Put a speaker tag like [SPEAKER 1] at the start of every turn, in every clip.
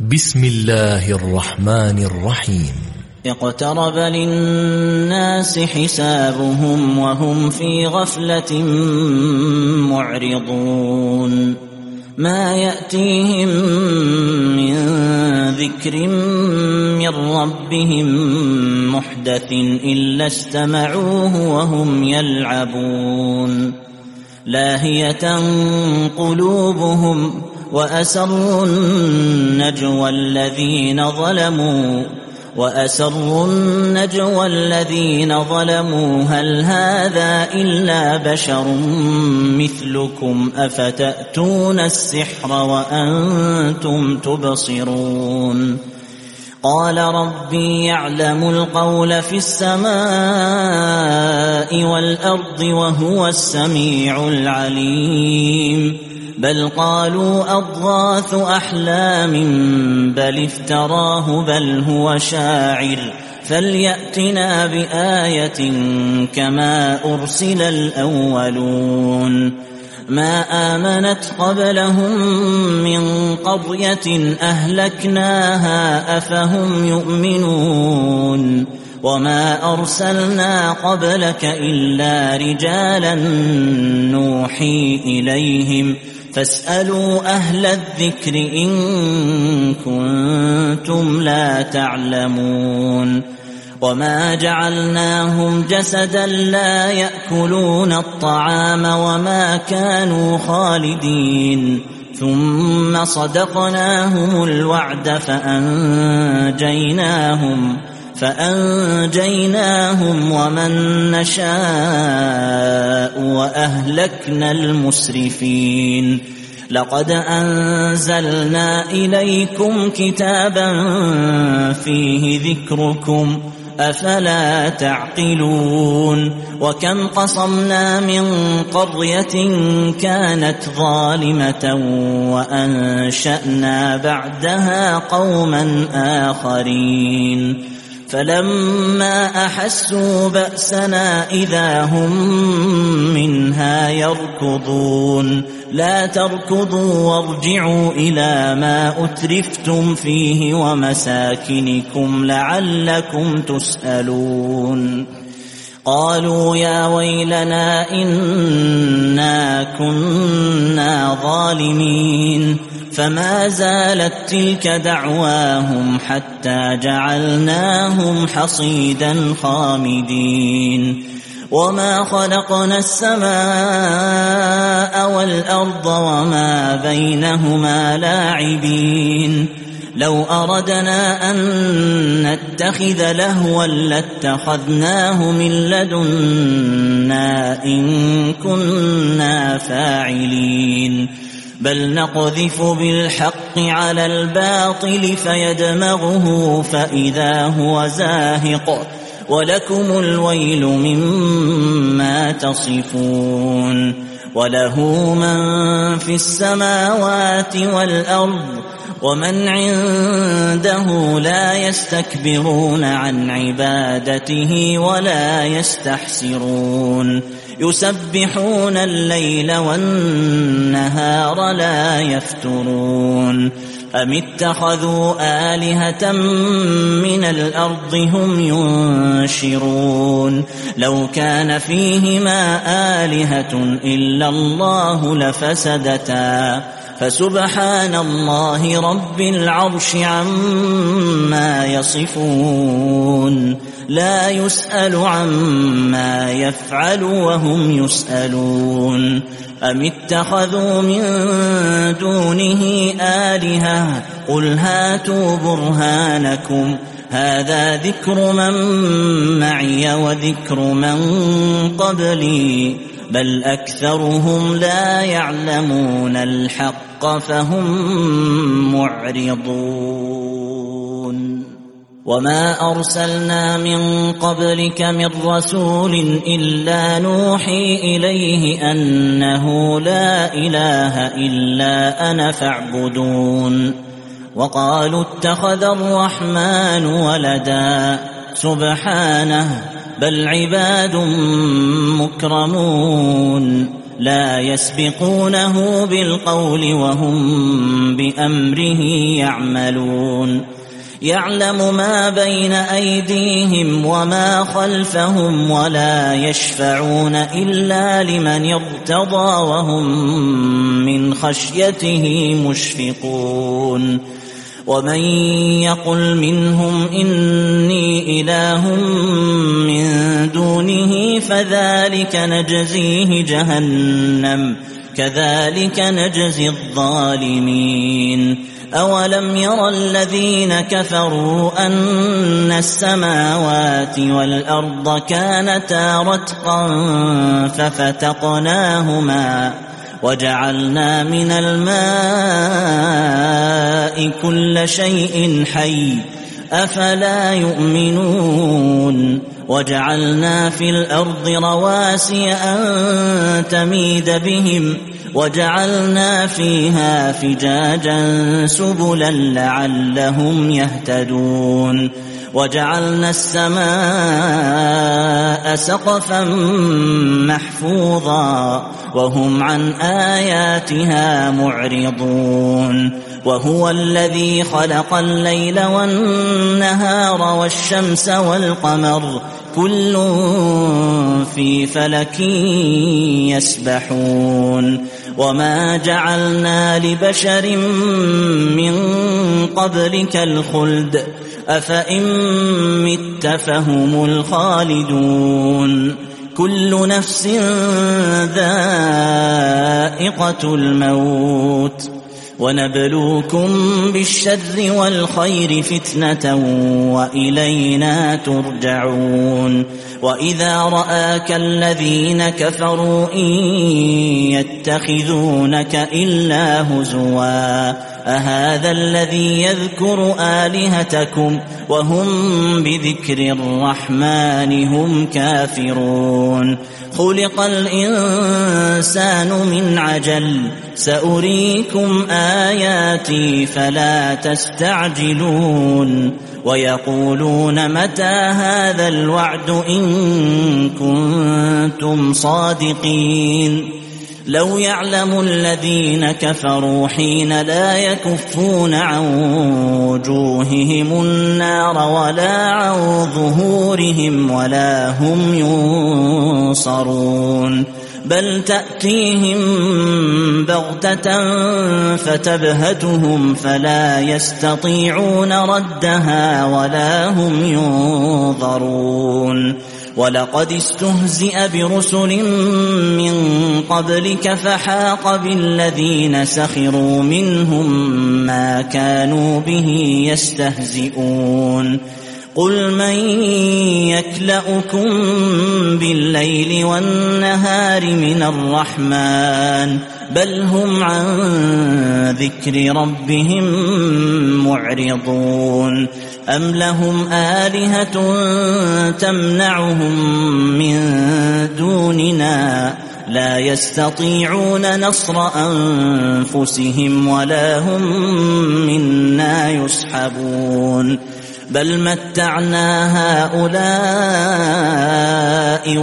[SPEAKER 1] بسم الله الرحمن الرحيم.
[SPEAKER 2] اقترب للناس حسابهم وهم في غفلة معرضون ما يأتيهم من ذكر من ربهم محدث إلا استمعوه وهم يلعبون لاهية قلوبهم وأسروا النجوى الذين ظلموا هل هذا إلا بشر مثلكم أفتأتون السحر وأنتم تبصرون قال ربي يعلم القول في السماء والأرض وهو السميع العليم بل قالوا أضغاث أحلام بل افتراه بل هو شاعر فليأتنا بآية كما أرسل الأولون ما آمنت قبلهم من قرية أهلكناها أفهم يؤمنون وما أرسلنا قبلك إلا رجالا نوحي إليهم فاسألوا أهل الذكر إن كنتم لا تعلمون وما جعلناهم جسدا لا يأكلون الطعام وما كانوا خالدين ثم صدقناهم الوعد فأنجيناهم ومن نشاء وأهلكنا المسرفين لقد أنزلنا إليكم كتابا فيه ذكركم أفلا تعقلون وكم قصمنا من قرية كانت ظالمة وأنشأنا بعدها قوما آخرين فلما أحسوا بأسنا إذا هم منها يركضون لا تركضوا وارجعوا إلى ما أترفتم فيه ومساكنكم لعلكم تسألون قالوا يا ويلنا إنا كنا ظالمين فما زالت تلك دعواهم حتى جعلناهم حصيدا خامدين وما خلقنا السماء والأرض وما بينهما لاعبين لو أردنا أن نتخذ لهوا لاتخذناه من لدنا إن كنا فاعلين بل نقذف بالحق على الباطل فيدمغه فإذا هو زاهق ولكم الويل مما تصفون وله من في السماوات والأرض ومن عنده لا يستكبرون عن عبادته ولا يستحسرون يسبحون الليل والنهار لا يفترون أم اتخذوا آلهة من الأرض هم ينشرون لو كان فيهما آلهة إلا الله لفسدتا فسبحان الله رب العرش عما يصفون لا يسأل عما يفعل وهم يسألون أم اتخذوا من دونه آلهة قل هاتوا برهانكم هذا ذكر من معي وذكر من قبلي بل أكثرهم لا يعلمون الحق فهم معرضون وما أرسلنا من قبلك من رسول إلا نوحي إليه أنه لا إله إلا أنا فاعبدون وقالوا اتخذ الرحمن ولدا سبحانه بل عباد مكرمون لا يسبقونه بالقول وهم بأمره يعملون يعلم ما بين أيديهم وما خلفهم ولا يشفعون إلا لمن ارتضى وهم من خشيته مشفقون ومن يقل منهم إني إله من دونه فذلك نجزيه جهنم كذلك نجزي الظالمين أولم ير الذين كفروا أن السماوات والأرض كانتا رتقا ففتقناهما وجعلنا من الماء كل شيء حي أفلا يؤمنون وجعلنا في الأرض رواسي أن تميد بهم وجعلنا فيها فجاجا سبلا لعلهم يهتدون وجعلنا السماء سقفا محفوظا وهم عن آياتها معرضون وهو الذي خلق الليل والنهار والشمس والقمر كل في فلك يسبحون وما جعلنا لبشر من قبلك الخلد أفإن مت فهم الخالدون كل نفس ذائقة الموت ونبلوكم بالشر والخير فتنة وإلينا ترجعون وإذا رآك الذين كفروا إن يتخذونك إلا هزوا أهذا الذي يذكر آلهتكم وهم بذكر الرحمن هم كافرون خلق الإنسان من عجل سأريكم آياتي فلا تستعجلون ويقولون متى هذا الوعد إن كنتم صادقين لو يعلم الذين كفروا حين لا يكفون عن وجوههم النار ولا عن ظهورهم ولا هم ينصرون بل تأتيهم بغتة فتبهتهم فلا يستطيعون ردها ولا هم ينظرون ولقد استهزئ برسل من قبلك فحاق بالذين سخروا منهم ما كانوا به يستهزئون قل من يكلؤكم بالليل والنهار من الرحمن بل هم عن ذكر ربهم معرضون أم لهم آلهة تمنعهم من دوننا لا يستطيعون نصر أنفسهم ولا هم منا يصحبون بل متعنا هؤلاء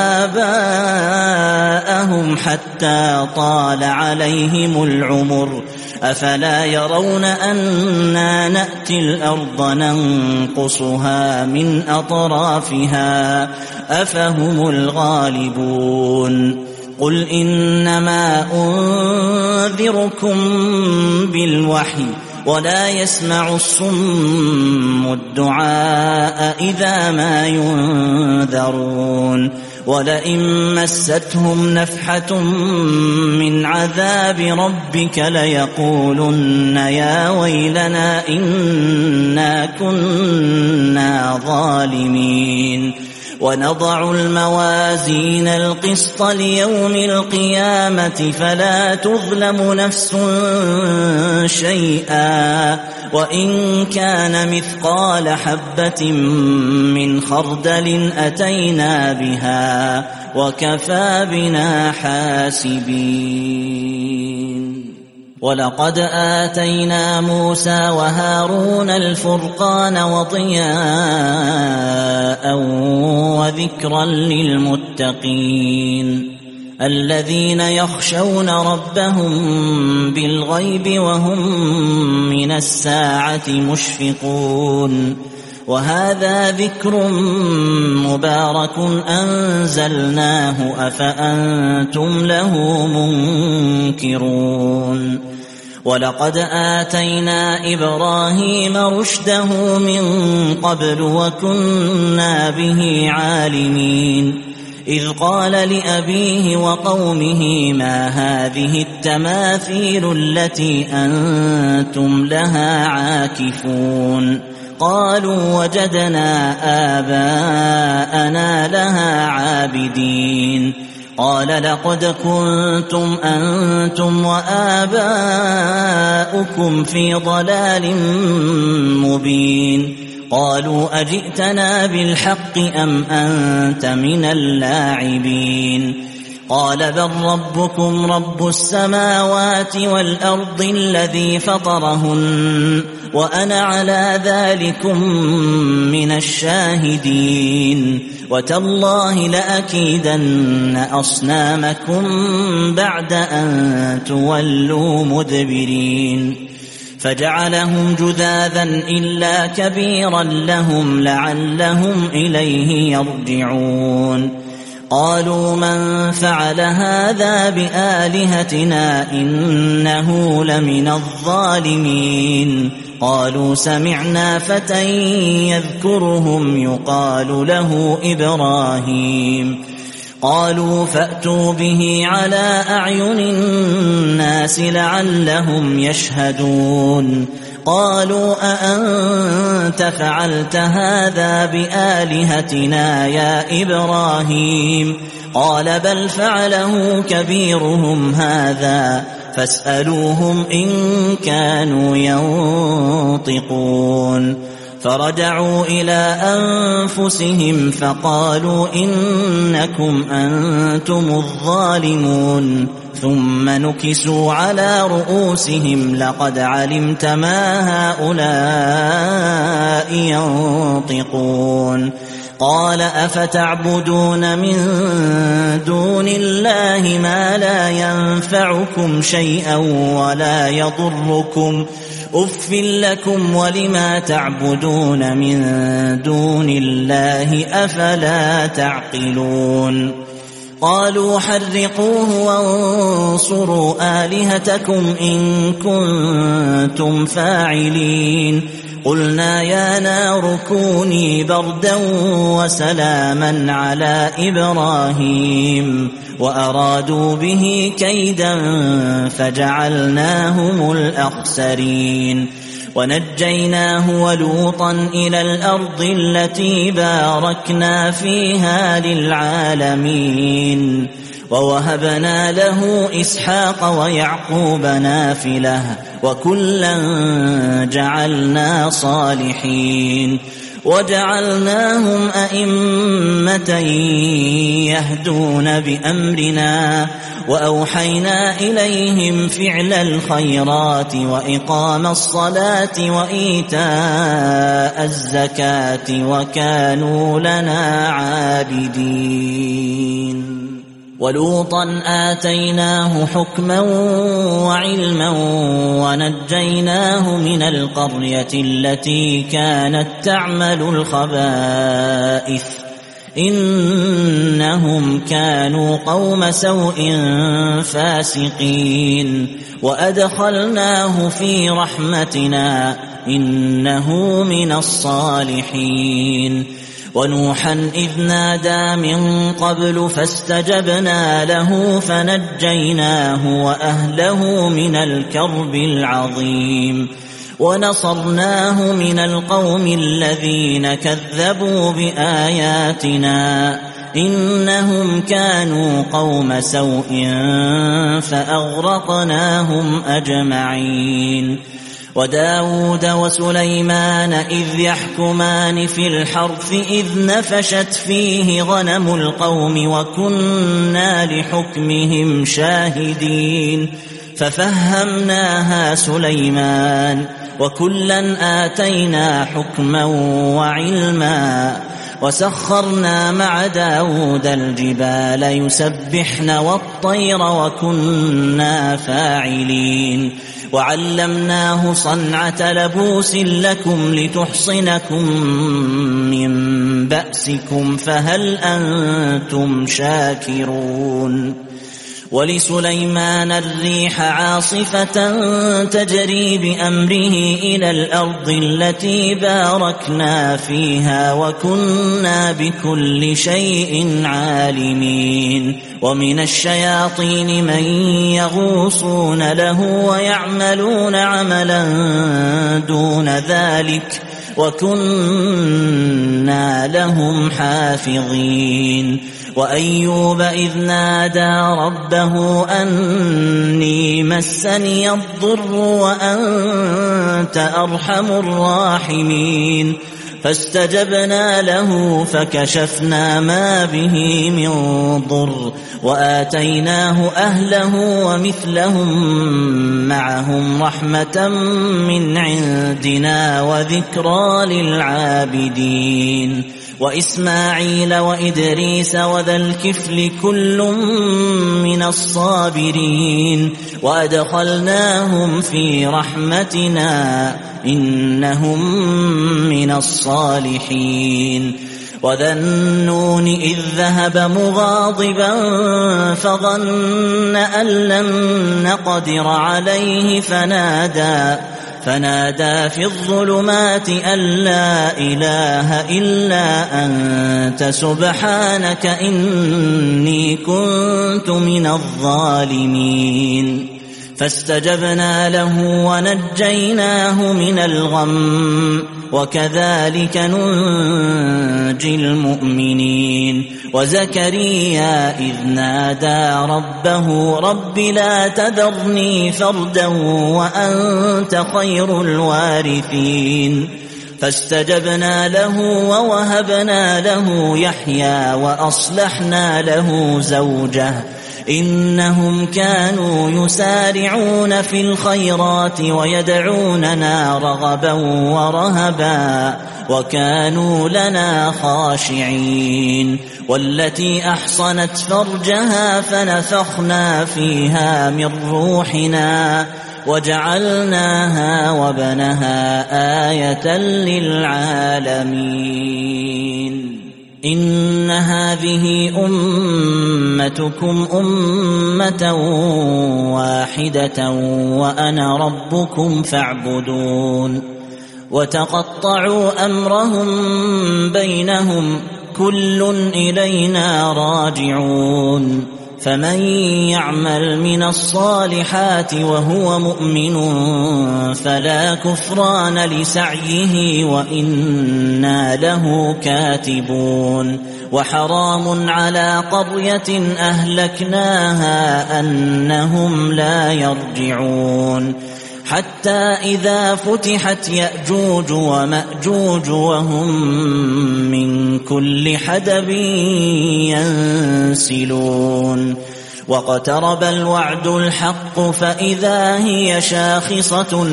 [SPEAKER 2] وآباءهم حتى طال عليهم العمر أفلا يرون أنا نأتي الأرض ننقصها من أطرافها أفهم الغالبون قل إنما أنذركم بالوحي ولا يسمع الصم الدعاء إذا ما ينذرون ولئن مستهم نفحة من عذاب ربك ليقولن يا ويلنا إنا كنا ظالمين ونضع الموازين القسط ليوم القيامة فلا تظلم نفس شيئا وإن كان مثقال حبة من خردل أتينا بها وكفى بنا حاسبين ولقد آتينا موسى وهارون الفرقان وضياء وذكرا للمتقين الذين يخشون ربهم بالغيب وهم من الساعة مشفقون. وهذا ذكر مبارك أنزلناه أفأنتم له منكرون. ولقد آتينا إبراهيم رشده من قبل وكنا به عالمين، إذ قال لأبيه وقومه ما هذه التماثيل التي أنتم لها عاكفون؟ قالوا وجدنا آباءنا لها عابدين. قال لقد كنتم أنتم وآباؤكم في ضلال مبين. قالوا أجئتنا بالحق أم أنت من اللاعبين؟ قال بل ربكم رب السماوات والأرض الذي فطرهن وأنا على ذلكم من الشاهدين. وتالله لأكيدن أصنامكم بعد أن تولوا مدبرين. فجعلهم جذاذا إلا كبيرا لهم لعلهم إليه يرجعون. قالوا من فعل هذا بآلهتنا إنه لمن الظالمين. قالوا سمعنا فتى يذكرهم يقال له إبراهيم. قالوا فأتوا به على أعين الناس لعلهم يشهدون. قالوا أأنت فعلت هذا بآلهتنا يا إبراهيم؟ قال بل فعله كبيرهم هذا فاسألوهم إن كانوا ينطقون. فرجعوا إلى أنفسهم فقالوا إنكم أنتم الظالمون. ثم نكسوا على رؤوسهم لقد علمت ما هؤلاء ينطقون. قال أفتعبدون من دون الله ما لا ينفعكم شيئا ولا يضركم؟ أف لكم ولما تعبدون من دون الله أفلا تعقلون؟ قالوا حرقوه وانصروا آلهتكم إن كنتم فاعلين. قلنا يا نار كوني بردا وسلاما على إبراهيم وأرادوا به كيدا فجعلناهم الأخسرين. ونجيناه ولوطا إلى الأرض التي باركنا فيها للعالمين. ووهبنا له إسحاق ويعقوب نافلة وكلا جعلنا صالحين. وجعلناهم أئمة يهدون بأمرنا وأوحينا إليهم فعل الخيرات وإقام الصلاة وإيتاء الزكاة وكانوا لنا عابدين. ولوطا آتيناه حكما وعلما ونجيناه من القرية التي كانت تعمل الخبائث إنهم كانوا قوم سوء فاسقين. وأدخلناه في رحمتنا إنه من الصالحين. ونوحا إذ نادى من قبل فاستجبنا له فنجيناه وأهله من الكرب العظيم. ونصرناه من القوم الذين كذبوا بآياتنا إنهم كانوا قوم سوء فأغرقناهم أجمعين. وداود وسليمان إذ يحكمان في الحرث إذ نفشت فيه غنم القوم وكنا لحكمهم شاهدين. ففهمناها سليمان وكلا آتينا حكما وعلما وسخرنا مع داود الجبال يسبحن والطير وكنا فاعلين وعلمناه صنعة لبوس لكم لتحصنكم من بأسكم فهل أنتم شاكرون ولسليمان الريح عاصفة تجري بأمره إلى الأرض التي باركنا فيها وكنا بكل شيء عالمين ومن الشياطين من يغوصون له ويعملون عملا دون ذلك وكنا لهم حافظين وأيوب إذ نادى ربه أني مسني الضر وأنت أرحم الراحمين فاستجبنا له فكشفنا ما به من ضر وآتيناه أهله ومثلهم معهم رحمة من عندنا وذكرى للعابدين وإسماعيل وإدريس وذا الكفل كل من الصابرين وأدخلناهم في رحمتنا إنهم من الصالحين وذا النون إذ ذهب مغاضبا فظن أن لن نقدر عليه فنادى في الظلمات أن لا إله إلا أنت سبحانك إني كنت من الظالمين فاستجبنا له ونجيناه من الغم وكذلك ننجي المؤمنين وزكريا إذ نادى ربه رب لا تذرني فردا وأنت خير الوارثين فاستجبنا له ووهبنا له يحيى وأصلحنا له زوجه إنهم كانوا يسارعون في الخيرات ويدعوننا رغبا ورهبا وكانوا لنا خاشعين والتي أحصنت فرجها فنفخنا فيها من روحنا وجعلناها وابنها آية للعالمين إن هذه أمتكم أمة واحدة وأنا ربكم فاعبدون وتقطعوا أمرهم بينهم كل إلينا راجعون فمن يعمل من الصالحات وهو مؤمن فلا كفران لسعيه وإنا له كاتبون وحرام على قرية أهلكناها أنهم لا يرجعون حتى إذا فتحت يأجوج ومأجوج وهم من كل حدب ينسلون واقترب الوعد الحق فإذا هي شاخصة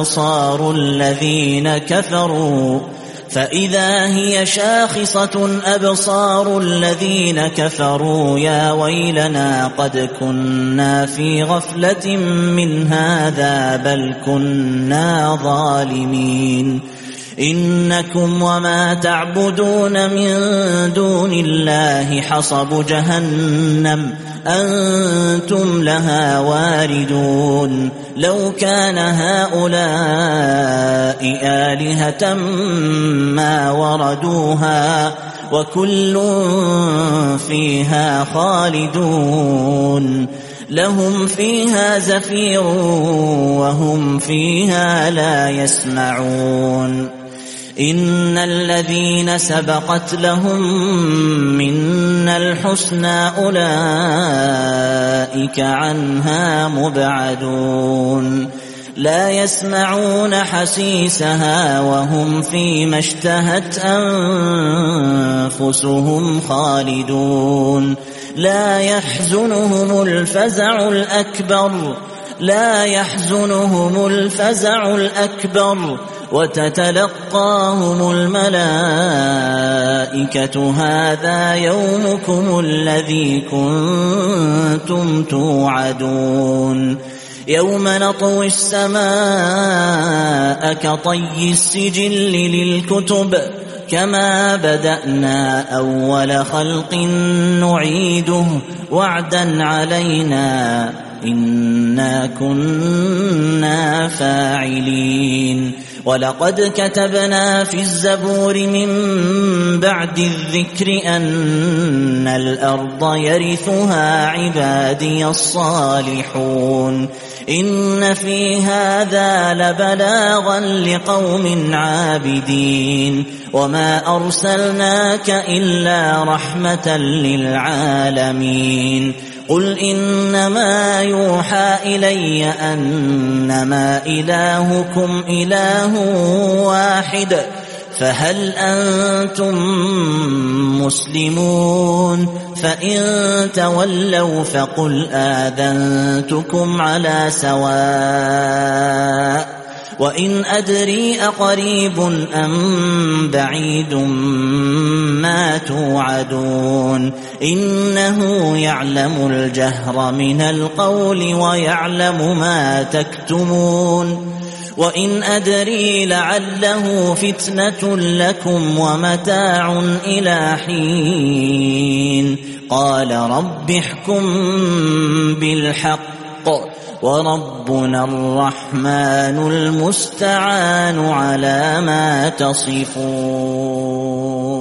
[SPEAKER 2] أبصار الذين كفروا يا ويلنا قد كنا في غفلة من هذا بل كنا ظالمين إنكم وما تعبدون من دون الله حصب جهنم أنتم لها واردون لو كان هؤلاء آلهة ما وردوها وكل فيها خالدون لهم فيها زفير وهم فيها لا يسمعون إن الذين سبقت لهم منا الحسنى أولئك عنها مبعدون لا يسمعون حسيسها وهم فيما اشتهت أنفسهم خالدون لا يحزنهم الفزع الأكبر وتتلقاهم الملائكة هذا يومكم الذي كنتم توعدون يوم نطوي السماء كطي السجل للكتب كما بدأنا أول خلق نعيده وعدا علينا إنا كنا فاعلين ولقد كتبنا في الزبور من بعد الذكر أن الأرض يرثها عبادي الصالحون إن في هذا لبلاغا لقوم عابدين وما أرسلناك إلا رحمة للعالمين قل إنما يوحى إلي أنما إلهكم إله واحد فهل أنتم مسلمون فإن تولوا فقل آذنتكم على سواء وإن أدري أقريب أم بعيد ما توعدون إنه يعلم الجهر من القول ويعلم ما تكتمون وإن أدري لعله فتنة لكم ومتاع إلى حين قال رب احكم بالحق وربنا الرحمن المستعان على ما تصفون